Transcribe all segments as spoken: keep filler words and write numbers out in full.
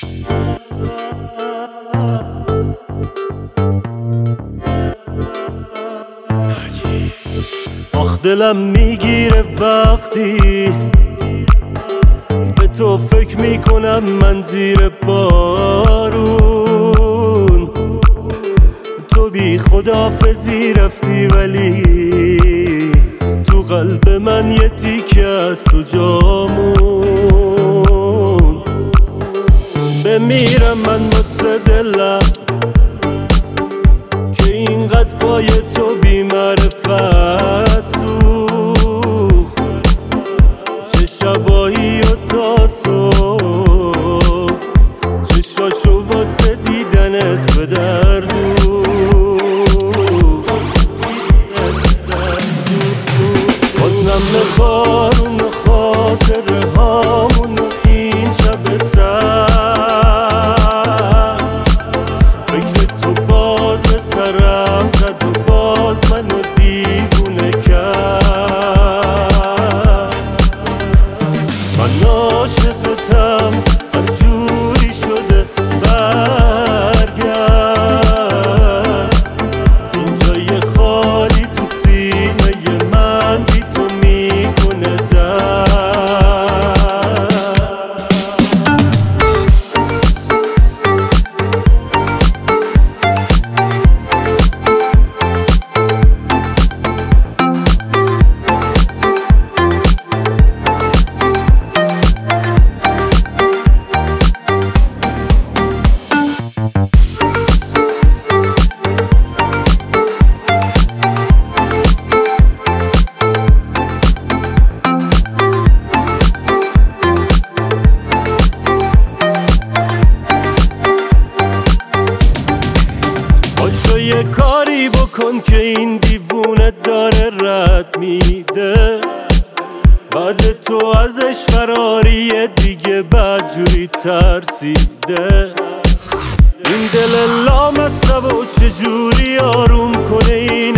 آخ دلم میگیره وقتی به تو فکر میکنم من زیر بارون. تو بی خداحافظی رفتی ولی تو قلب من یه تیکه از تو جامون. بمیرم من واسه دلم که اینقدر پای تو بی معرفت سوخت. چه شبایی و تا صبح چشاشو واسه دیدنت به دردون. باز نم بارون و خاطره هامون و این شب سر فکر تو باز به سرم زد و باز منو دیوونه کرد. من عاشقتم هر جوری شده برگرد. اینجا یه خالی تو سینه من بی تو میکنه درد. باشو یه کاری بکن که این دیوونه داره رد میده. بعد تو ازش فراریه دیگه بدجوری ترسیده. این دل لامصب و چجوری آروم کنه این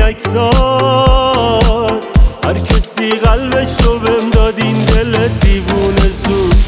اکسار. هر کسی قلبشو بهم داد این دل دیوونه زود